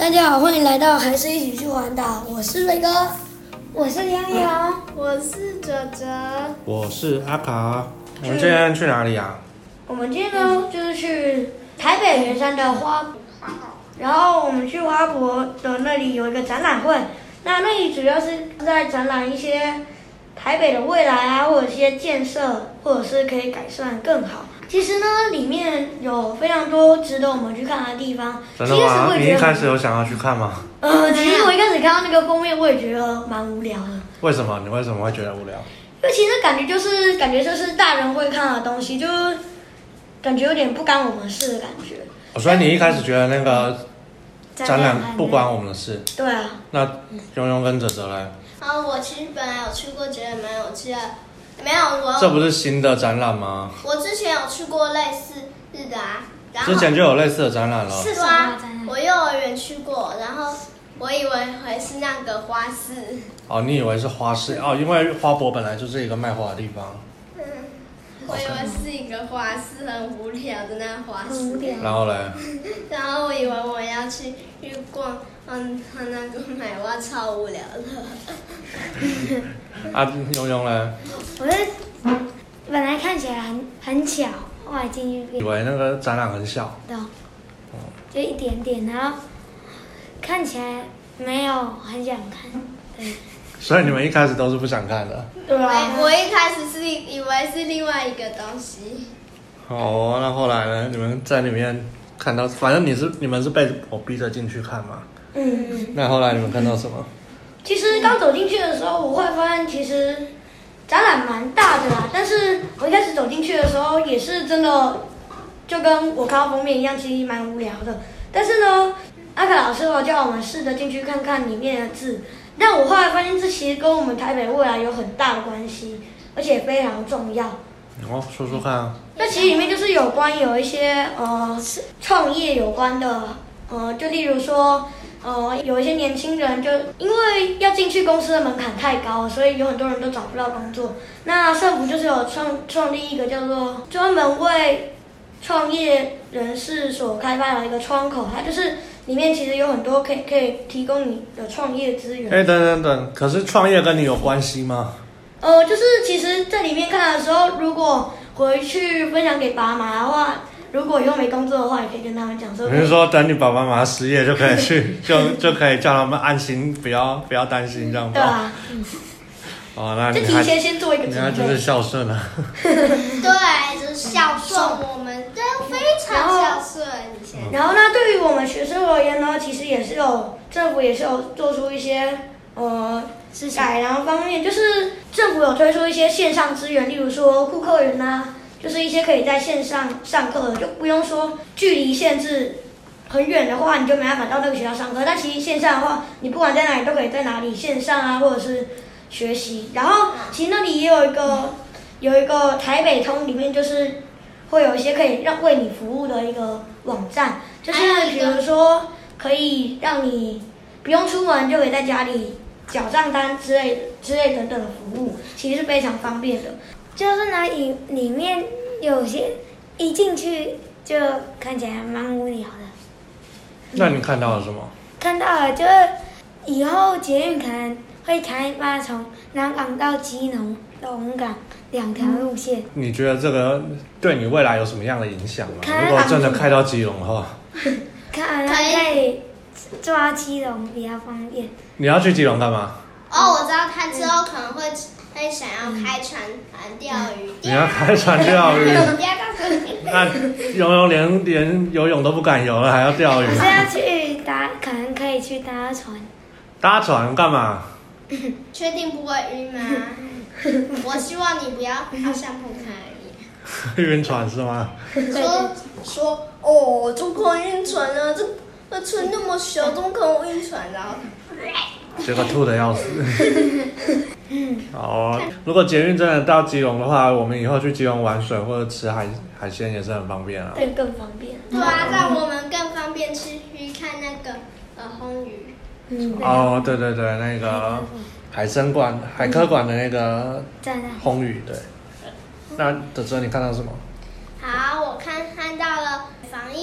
大家好，欢迎来到还是一起去环岛。我是雷哥， 我是洋洋， 我是哲哲， 我是阿卡。我们今天去哪里啊？ 我们今天呢，就是去台北圆山的花博，然后我们去花博的那里有一个展览会，那里主要是在展览一些台北的未来啊，或者一些建设，或者是可以改善更好。其实呢，里面有非常多值得我们去看的地方。 真的吗？你一开始有想要去看吗？ 其实我一开始看到那个封面，我也觉得蛮无聊的。 为什么？你为什么会觉得无聊？ 因为其实感觉就是大人会看的东西，就感觉有点不干我们事的感觉。 所以你一开始觉得那个展览不关我们的事？ 对啊。 那庸庸跟哲哲嘞？ 我其实本来有去过，觉得蛮有趣的。没有， 这不是新的展览吗？ 我之前有去过类似的啊。 之前就有类似的展览了。 是啊，我幼儿园去过，然后我以为会是那个花市。 哦，你以为是花市哦？因为花博本来就是一个卖花的地方。 我以为是一个花市，很无聊的那花市。 然后嘞？ 然后我以为我要去逛，那个买花超无聊的。 庸庸嘞？ 我是本来看起来很小，后来进去以为那个展览很小。 对，就一点点，然后看起来没有很想看。对。 所以你们一开始都是不想看的？ 对啊。 我一开始是以为是另外一个东西。 哦，那后来呢？你们在里面看到，反正你们是被我逼着进去看嘛。那后来你们看到什么？ 其实刚走进去的时候，我会发现其实展览蛮大的啦。但是我一开始走进去的时候，也是真的就跟我看到封面一样，其实蛮无聊的。但是呢，阿凯老师叫我们试着进去看看里面的字。但我后来发现，这其实跟我们台北未来有很大的关系，而且非常重要。 哦，说说看啊。 那其实里面就是有一些创业有关的，就例如说有一些年轻人就因为要进去公司的门槛太高，所以有很多人都找不到工作。那政府就是有创立一个叫做专门为创业人士所开发的一个窗口，它就是里面其实有很多可以提供你的创业资源。 等，可是创业跟你有关系吗？ 就是其实在里面看的时候，如果回去分享给爸妈的话，如果以后没工作的话，也可以跟他们讲说。 你是说等你爸爸妈妈失业就可以去，就可以叫他们安心，不要担心这样吗？ 对啊。 哦，那就提前先做一个准备。 你看就是孝顺啊。 对，就是孝顺，我们都非常孝顺。 然后呢，对于我们学生而言呢，其实也是政府也是有做出一些改良方面，就是政府有推出一些线上资源，例如说库克云啊，就是一些可以在线上上课的，就不用说距离限制很远的话，你就没办法到那个学校上课。但其实线上的话，你不管在哪里都可以在哪里线上啊，或者是学习。然后其实那里也有一个台北通，里面就是会有一些可以为你服务的一个网站，就是比如说可以让你不用出门就可以在家里缴账单之类等等的服务，其实是非常方便的。 就是呢，里面有些一进去就看起来蛮无聊的。 那你看到了什么？ 看到了，就是以后捷运可能会开发从南港到基隆、龙港2条路线。 你觉得这个对你未来有什么样的影响吗？如果真的开到基隆的话， 可以抓基隆比较方便。 你要去基隆干嘛？ 我知道他之后可能会想要开船钓鱼。 你要开船钓鱼？那庸庸连游泳都不敢游了，还要钓鱼？ 可是要去可能可以去搭船。 搭船干嘛？ 确定不会晕吗？我希望你不要像碰开而已。 晕船是吗？ 说怎么可能晕船啊？这船那么小，怎么可能晕船？然后结果吐得要死。好，如果捷运真的到基隆的话，我们以后去基隆玩水或者吃海鲜也是很方便啊。 对，更方便。 对啊，让我们更方便去看那个烘鱼。 对，那个海科馆的那个烘鱼，对。那哲哲你看到什么？ 好，我看到了防疫旅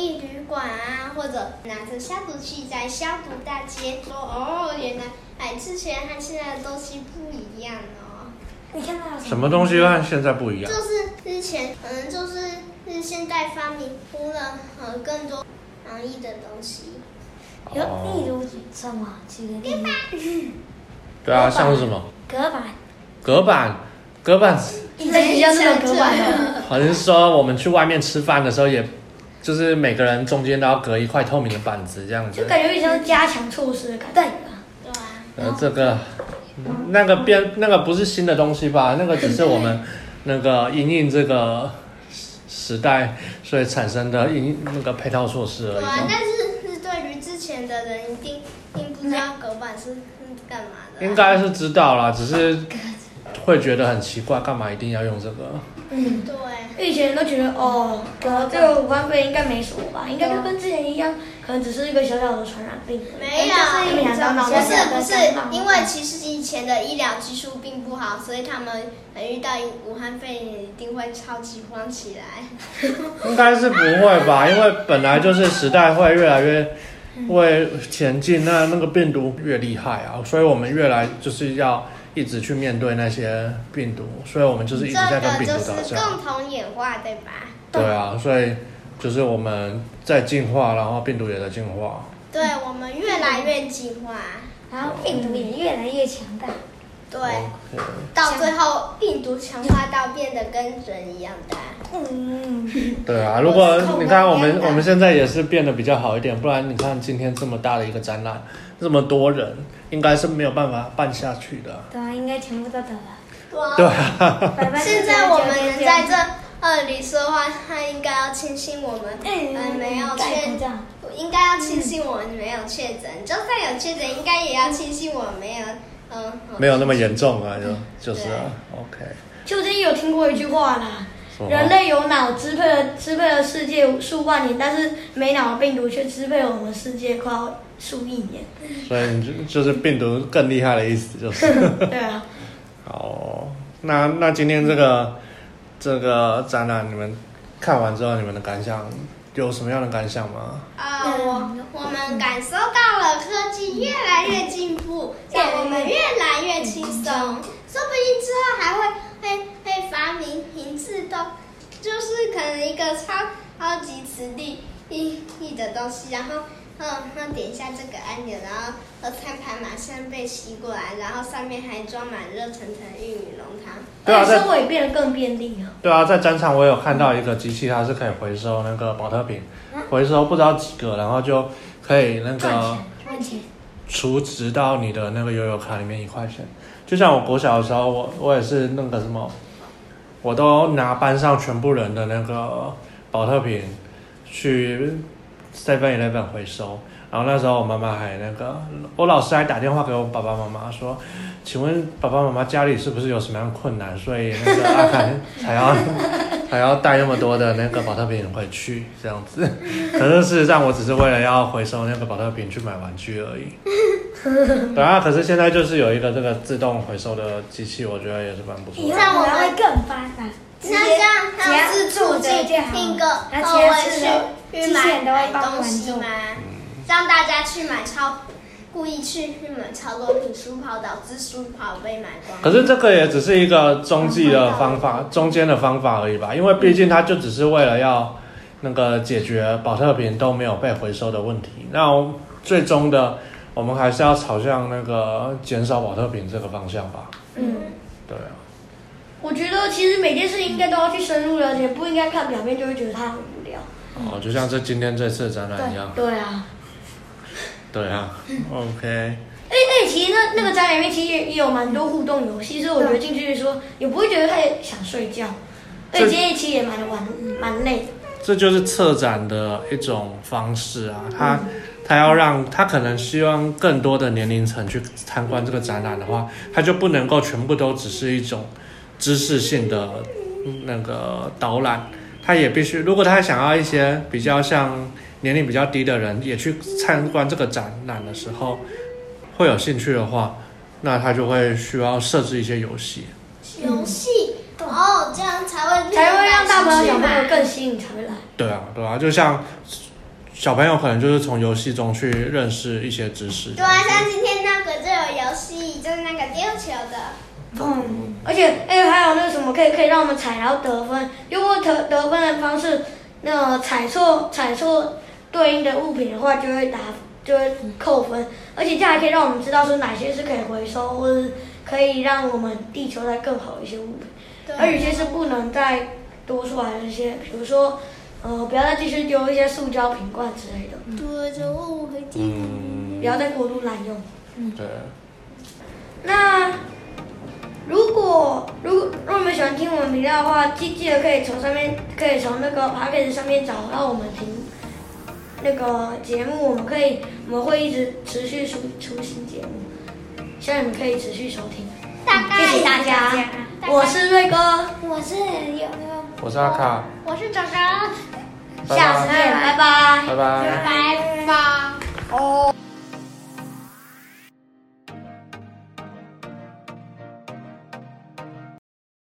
馆啊，或者拿着消毒器在消毒大街，说哦，原来之前和现在的东西不一样哦。 你看到什么东西和现在不一样？ 就是之前可能就是现代发明出了更多防疫的东西。 有例如什么？举个例子。 对啊，像是什么？ 隔板。 隔板。 以前学校是有隔板的。 好像是说我们去外面吃饭的时候，也就是每个人中间都要隔一块透明的板子，这样子。 就感觉有点像加强措施的感觉。 对啊。 这个那个不是新的东西吧？那个只是我们那个因应这个时代所以产生的那个配套措施而已。 对啊，但是对于之前的人一定不知道隔板是干嘛的。 应该是知道啦，只是会觉得很奇怪，干嘛一定要用这个？ 对。 以前都觉得这个武汉肺炎应该没什么吧，应该就跟之前一样，可能只是一个小小的传染病。 没有，不是，因为其实以前的医疗技术并不好，所以他们遇到武汉肺炎一定会超级慌起来。 应该是不会吧，因为本来就是时代会越来越会前进，那个病毒越厉害啊，所以我们越来就是要一直去面对那些病毒，所以我们就是一直在跟病毒打架。 这个就是共同演化，对吧？ 对啊，所以就是我们在进化，然后病毒也在进化。 对，我们越来越进化， 然后病毒也越来越强大。 对，到最后病毒强化到变得跟人一样大。 对啊，如果你看我们现在也是变得比较好一点，不然你看今天这么大的一个展览，这么多人，应该是没有办法办下去的。 对啊，应该全部都得了。 对啊。 现在我们能在这里说话，他应该要庆幸我们没有应该要庆幸我们没有确诊，就算有确诊，应该也要庆幸我们没有那么严重啊，就是啊 ，OK。 就之前有听过一句话啦，人类有脑支配了世界数万年，但是没脑的病毒却支配了我们世界快要数亿年。 所以就是病毒更厉害的意思，就是。 对啊。 好，那今天这个展览你们看完之后，你们的感想有什么样的感想吗？ 我们感受到了科技越来越进步，让我们越来越轻松，说不定之后还会发明自动，就是可能一个超级磁力的东西，然后点一下这个按钮，然后餐盘马上被吸过来，然后上面还装满热腾腾玉米浓汤。 对啊， 生活也变得更便利了。 对啊，在展场我有看到一个机器，它是可以回收那个保特瓶，回收不知道几个，然后就可以那个赚钱， 储值到你的那个悠游卡里面1块钱。就像我国小的时候，我也是那个什么，我都拿班上全部人的那个保特瓶去 7-Eleven 回收，然后那时候我妈妈还我老师还打电话给我爸爸妈妈说，请问爸爸妈妈家里是不是有什么样的困难，所以那个阿凯才要带那么多的那个保特瓶回去这样子。可是事实上我只是为了要回收那个保特瓶去买玩具而已。对啊，可是现在就是有一个这个自动回收的机器，我觉得也是蛮不错的。 以后我们会更发达。 那这样他是促进一个去买东西吗？让大家故意去买超多瓶书跑，导致书跑被买光。 可是这个也只是一个中间的方法而已吧，因为毕竟它就只是为了要那个解决保特瓶都没有被回收的问题。那最终的我们还是要朝向那个减少保特瓶这个方向吧。对啊。 我觉得其实每件事应该都要去深入了解，不应该看表面就会觉得它很无聊。 就像今天这次的展览一样。 对啊。 对啊 ，OK。 其实那个展览里面其实也有蛮多互动游戏，所以我觉得进去的时候也不会觉得太想睡觉。而且今天其实也蛮累的。 这就是策展的一种方式啊，他可能希望更多的年龄层去参观这个展览的话，他就不能够全部都只是一种知识性的那个导览，他也必须，如果他想要一些比较像年龄比较低的人也去参观这个展览的时候会有兴趣的话，那他就会需要设置一些游戏。 这样才会让大朋友小朋友更吸引才会来。 对啊，就像小朋友可能就是从游戏中去认识一些知识。 对啊，像今天那个就有游戏，就是那个丢球的。 而且还有那个什么可以让我们踩然后得分，如果得分的方式，那个踩错对应的物品的话，就会扣分，而且这样还可以让我们知道说哪些是可以回收，或者可以让我们地球再更好的一些物品，而有些是不能再多出来的一些，比如说不要再继续丢一些塑胶瓶罐之类的， 对，就我会记。 不要再过度滥用。 对。 那如果你们喜欢听我们频道的话，记得可以从那个 Podcast 上面找到我们那个节目，我们会一直持续出新节目，希望你们可以持续收听。谢谢大家，我是瑞哥， 我是我是阿卡， 我是哲哲， 下次见，拜拜， 拜拜。 拜拜。